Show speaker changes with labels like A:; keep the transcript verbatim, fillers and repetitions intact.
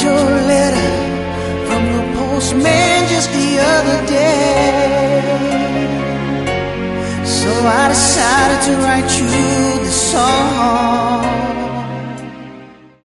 A: your letter from the postman just the other day. So I decided to write you this song.